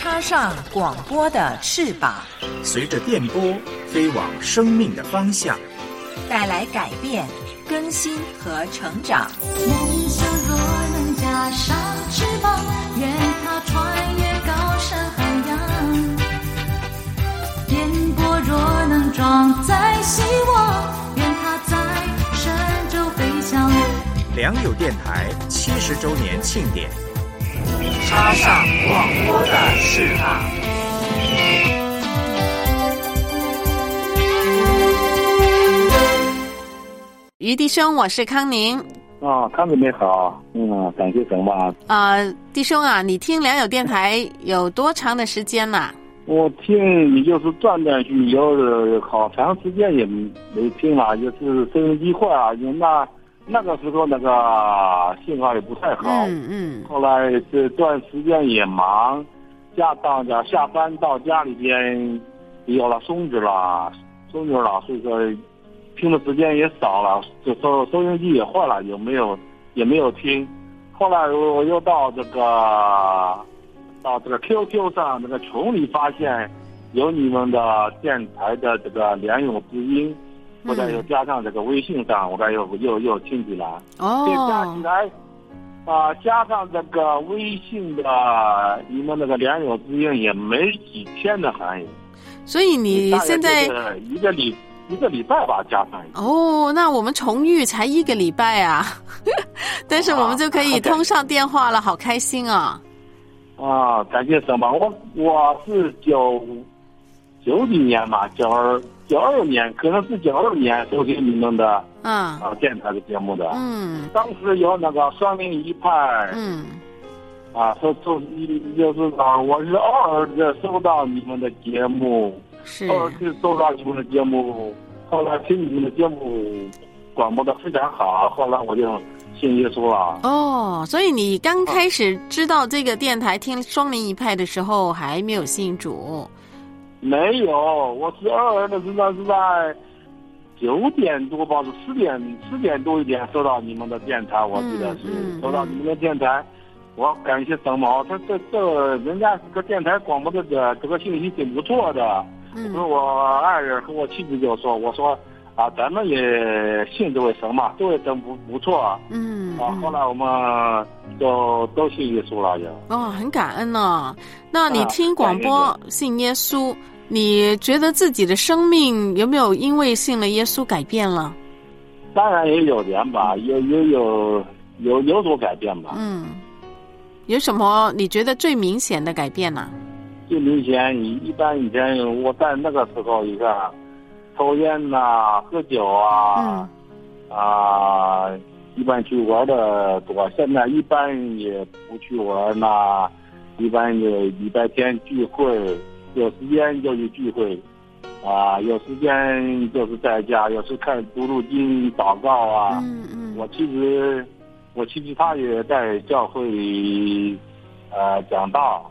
插上广播的翅膀， 随着电波飞往生命的方向， 带来改变、更新和成长。 梦想若能加上翅膀，愿它穿越高山海洋。电波若能装载希望，愿它在神州飞翔。 良友电台70周年庆典， 插上广播的翅膀。 于弟兄，我是康宁。 康宁你好，感谢神吧。 弟兄啊，你听良友电台有多长的时间了？ 我听你就是断断续续，好长时间也没听了，就是收音机坏了，因为那个时候那个信号也不太好。后来这段时间也忙，下班到家里边也有了松弛了，所以说听的时间也少了，就收音机也坏了，也没有听。后来我又到这个 QQ 上那个群里发现有你们的电台的这个良友之音，后来又加上这个微信上，我又听起来。加起来加上这个微信的你们那个良友之音也没几天的含义。 所以你现在一个礼拜吧，加上那我们重遇才1个礼拜啊，但是我们就可以通上电话了，好开心啊！ 感谢神吧，我是90几年嘛，92年，可能是92年收听你们的电台的节目的。当时有那个双灵一派。就是我是偶尔的收到你们的节目，后来听你们的节目广播的非常好，后来我就信耶稣了。 所以你刚开始知道这个电台听双灵一派的时候还没有信主？ 没有，我是偶尔的是在9点多吧，是10点多一点收到你们的电台，我记得是收到你们的电台。我感谢神嘛，这人家这个电台广播的这个信息挺不错的。我爱人和我妻子就说，我说咱们也信这位神嘛，这位神不错。后来我们都信耶稣了也。 很感恩呢。那你听广播信耶稣，你觉得自己的生命有没有因为信了耶稣改变了？ 当然也有点吧，有所改变吧。 有什么你觉得最明显的改变呢？ 最明显，一般以前我在那个时候一个抽烟喝酒一般去玩的多，现在一般也不去玩一般也礼拜天聚会，有时间就去聚会有时间就是在家，有时读经祷告我妻子她也在教会里讲道。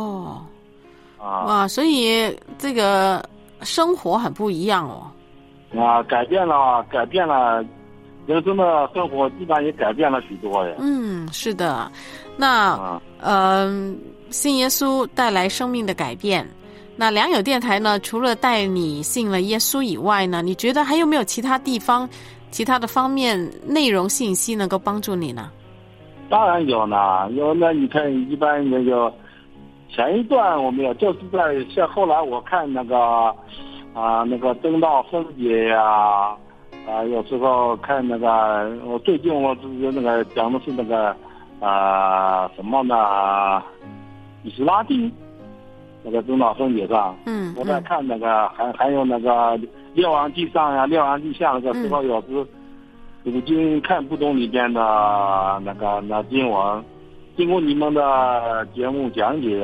所以这个生活很不一样改变了，人生的生活基本上也改变了许多呀。 是的。那信耶稣带来生命的改变，那良友电台呢，除了带你信了耶稣以外呢，你觉得还有没有其他地方其他的方面内容信息能够帮助你呢？ 当然有呢，你看一般那个前一段我们有，就是像后来我看那个真道分解有时候看我最近我就是讲的是什么呢？以斯拉记真道分解上，我在看还有列王记上呀，列王记下时候有时读经看不懂里边的那经文，经过你们的节目讲解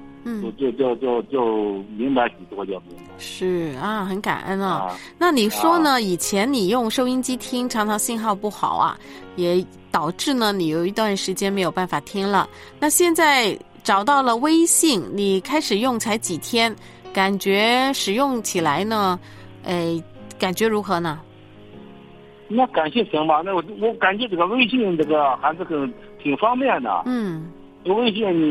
就明白许多，就明白。 是很感恩那你说呢？以前你用收音机听，常常信号不好也导致呢你有一段时间没有办法听了。那现在找到了微信，你开始用才几天，感觉使用起来呢，感觉如何呢？ 那感谢神吧，我感觉这个微信还是挺方便的。微信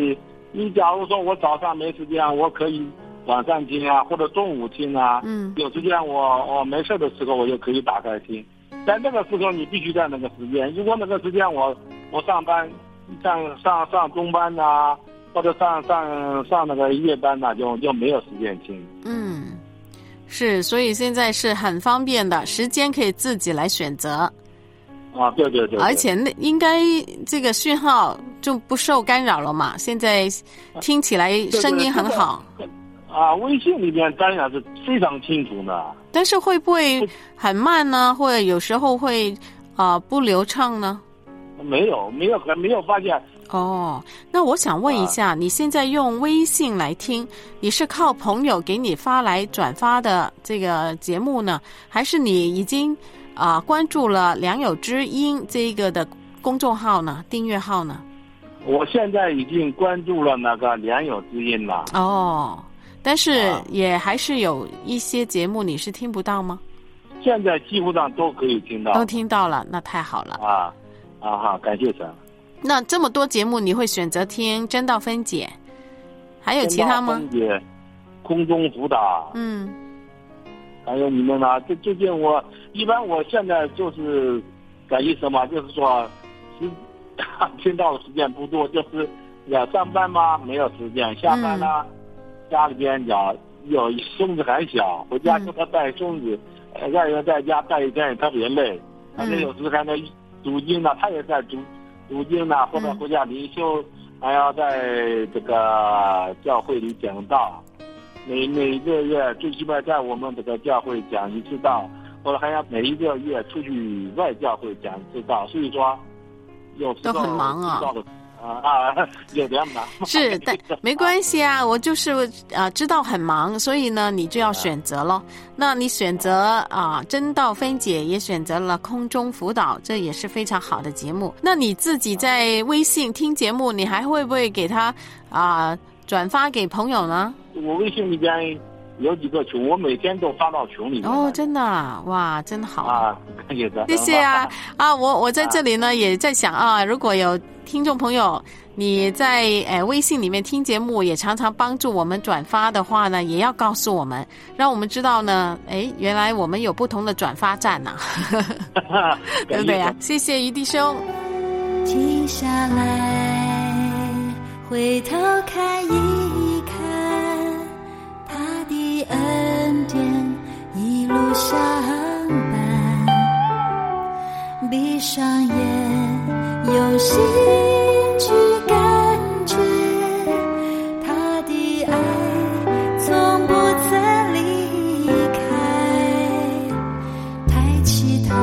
你假如说我早上没时间，我可以晚上听啊，或者中午听啊。有时间我没事的时候，我就可以打开听。在那个时候，你必须在那个时间。如果那个时间我上班，上中班呐，或者上那个夜班呐，就没有时间听。 是，所以现在是很方便的，时间可以自己来选择。 啊，对， 而且应该这个讯号就不受干扰了嘛。现在听起来声音很好。 微信里面当然是非常清楚的。 但是会不会很慢呢？或者有时候会不流畅呢？ 没有发现。 那我想问一下，你现在用微信来听，你是靠朋友给你发来转发的这个节目呢，还是你已经关注了良友之音这个的公众号呢，订阅号呢？ 我现在已经关注了那个良友之音了。 但是也还是有一些节目你是听不到吗？ 现在几乎上都可以听到。 都听到了，那太好了。 感谢神。 那这么多节目，你会选择听真道分解，还有其他吗？ 分解、空中辅导，还有你们呢？最近我现在就是感觉什么，就是说，听到的时间不多，就是要上班嘛，没有时间；下班呢，家里边有孙子还小，回家给他带孙子，外人在家带一天也特别累。反正有时还在读经呢，他也在读经呢，或者回家灵修，还要在这个教会里讲道。每个月最起码在我们这个教会讲一次道，或者还要每一个月出去外教会讲一次道。所以说，有时候都很忙啊。 有点忙。 是，但没关系啊，我就是知道很忙，所以呢，你就要选择咯。那你选择真道分解，也选择了空中辅导，这也是非常好的节目。那你自己在微信听节目，你还会不会给他转发给朋友呢？ 我微信里边有几个群，我每天都发到群里面。 真的哇，真好谢谢啊！我在这里呢也在想如果有听众朋友你在微信里面听节目，也常常帮助我们转发的话呢，也要告诉我们，让我们知道呢，原来我们有不同的转发站啊对不对啊？谢谢于弟兄。 停下来，回头看一看，他的恩典一路相伴，闭上眼用心去感觉，他的爱从不曾离开，抬起头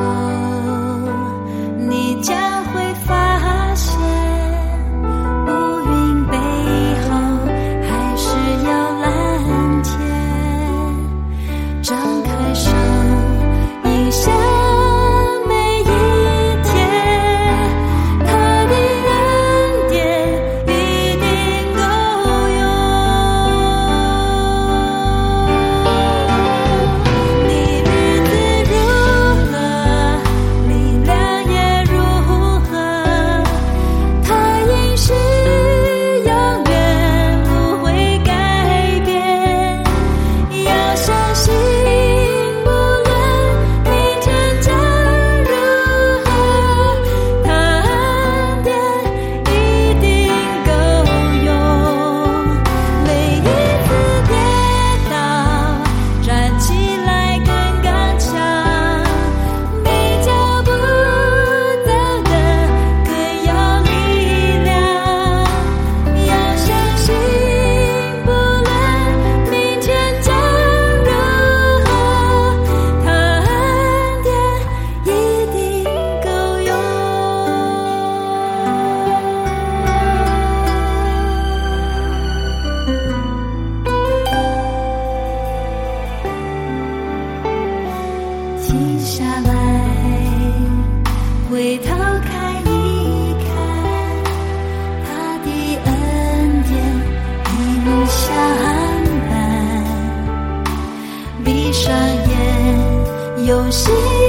你将会发现，乌云背后还是有蓝天，张开手迎向每一天，他的恩典一定够用。你日子如何，力量也如何，他应许永远不会改变，要相信，不论明天将如何，他恩典一定够用。每一次跌倒，站起来更刚强，比脚步走得更有力量，要相信，不论明天将如何，他恩典一定够用。停下来，回头看一看，他的恩典一路相伴，闭上眼用心